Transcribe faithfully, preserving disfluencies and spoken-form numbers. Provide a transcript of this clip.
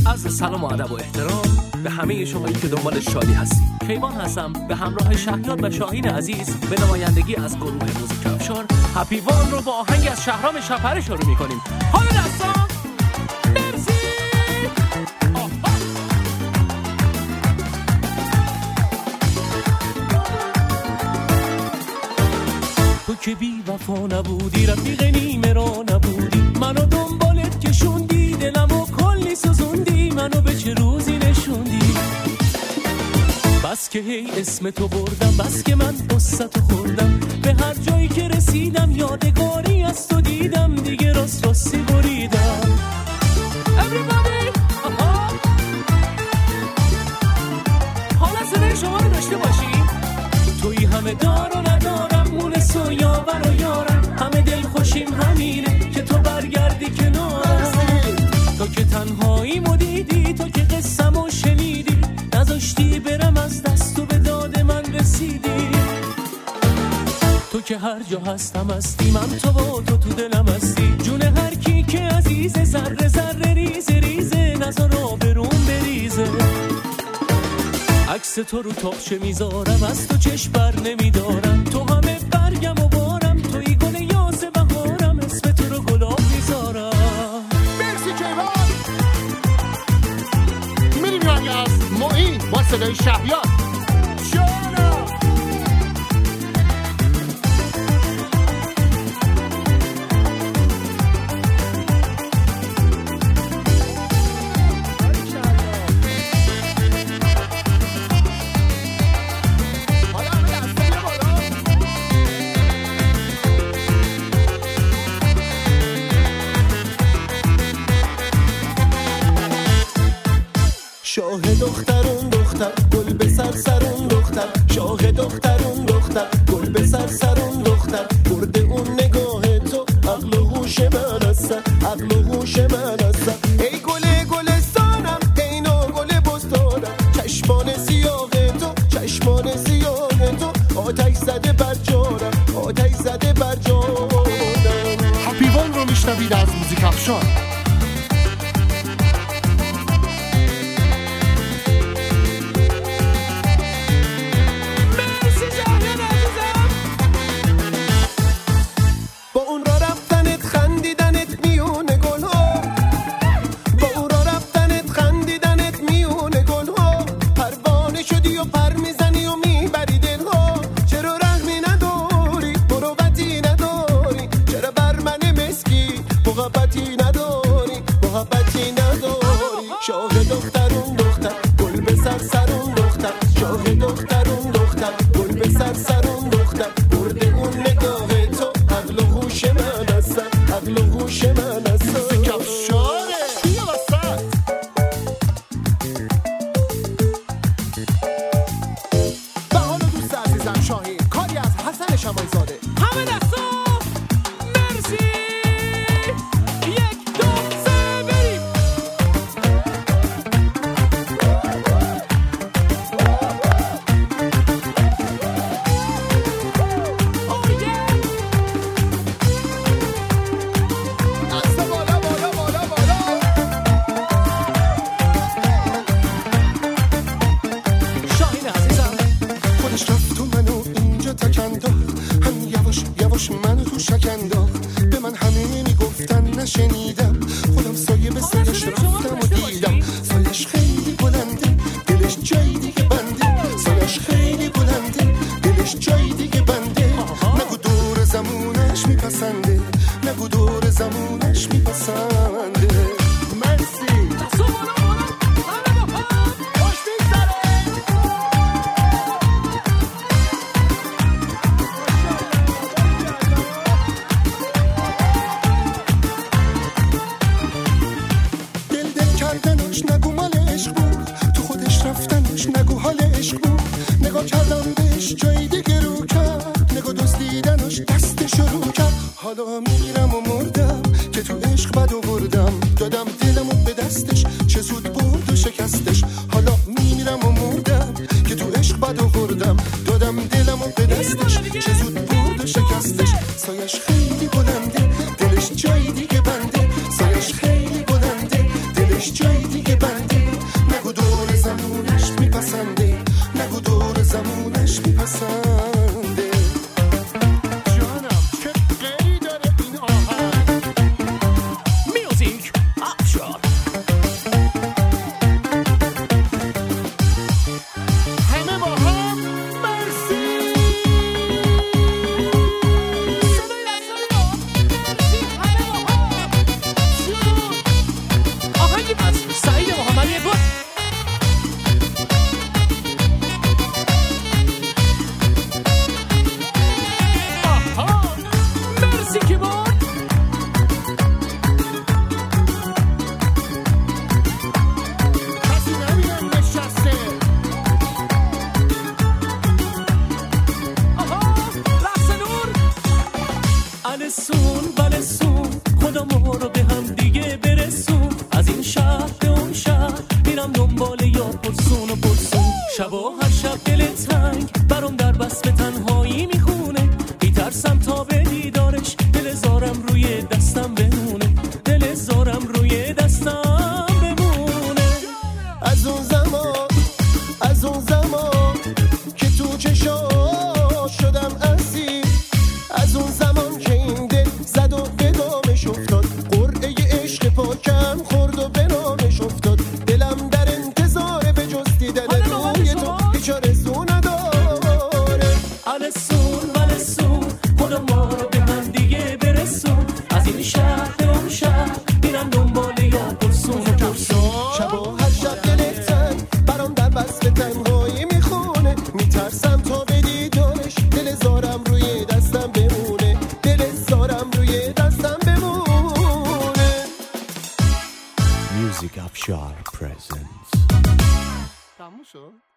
عرض سلام و ادب و احترام به همه شمایی که دنبال شادی هستید. کیوان هستم به همراه شهیاد و شاهین عزیز به نمایندگی از گروه موزیک افشار. هپی وان رو با آهنگ از شهرام شپره شروع می‌کنیم. حالا دستان مرسی. تو که بی وفا نبودی، رفیق نیمه را نبودی، منو دنبالت کشوندی، دلمو کلی سوزوندی، منو به چه روزی نشوندی. بس که هی اسم تو بردم، بس که من قصتو خوردم، به هر جایی که رسیدم یادگاری از تو دیدم، دیگه راست راستی بریدم. Everybody آها حالا صدای شما رو داشته باشیم. توی همه دار و ندارم، مونس و یاور و یارم، همه دل خوشیم همینه که تو برگردی کنارم. تو که تنهاییمو دیدی، تو که قصه‌مو شنیدی، نذاشتی برم از دست و به داد من رسیدی. تو که هر جا هستم هستی، من تو و تو تو دلم هستی، جون هر کی که عزیزه، ذره ذره ریزه ریزه، نذار آبروم بریزه. عکس تو رو تاقچه میذارم، از تو چشم بر نمیدارم، تو همه برگم و بارم، توی گل یاس بهارم، اسم تو رو گلاب میذارم. مرسی کیوان. میریم رنگ از معین با صدای شهیاد. شاه دخترون دختر گل به سر سرون دختر، شاه دخترون دختر گل به سر سرون دختر، برده اون نگاه تو عقل و هوش من هستن، عقل و هوش من هستن. ای گل گلستانم، ای نو گل بستانم، چشمان سیاه تو، چشمان سیاه تو، آتش زده بر جانم، آتش زده بر جانم. هپی وان رو میشنوید از موزیک افشار. سایش خیلی بلنده، دلش جای دیگه بنده، سایش خیلی بلنده، دلش جای دیگه بنده. شبا هر شب دل تنگ برام در بس به تنهایی میخونه، میترسم تا به دیدارش دل زارم روی دستم بمونه، دل زارم روی دستم بمونه. از اون زمان از اون زمان که تو چشا شدم اسیر، از اون زمان که این دل زد و به دامش افتاد، قرعه عشق پاکم خورد و به نامش افتاد، دلم در انتظار به جز دیدن روی تو هیچ آرزو نداره. السون ولسون خدا ما رو به هم دیگه برسون، از این شهر به اون شهر میرم دنبال یا پرسون و پرسون. شبا هر شب دل تنگ برام در بس به تنهایی میخونه، میترسم تا به دیدارش دل زارم روی دستم بمونه، دل زارم روی دستم بمونه. Music Afshar presents. تموم شد؟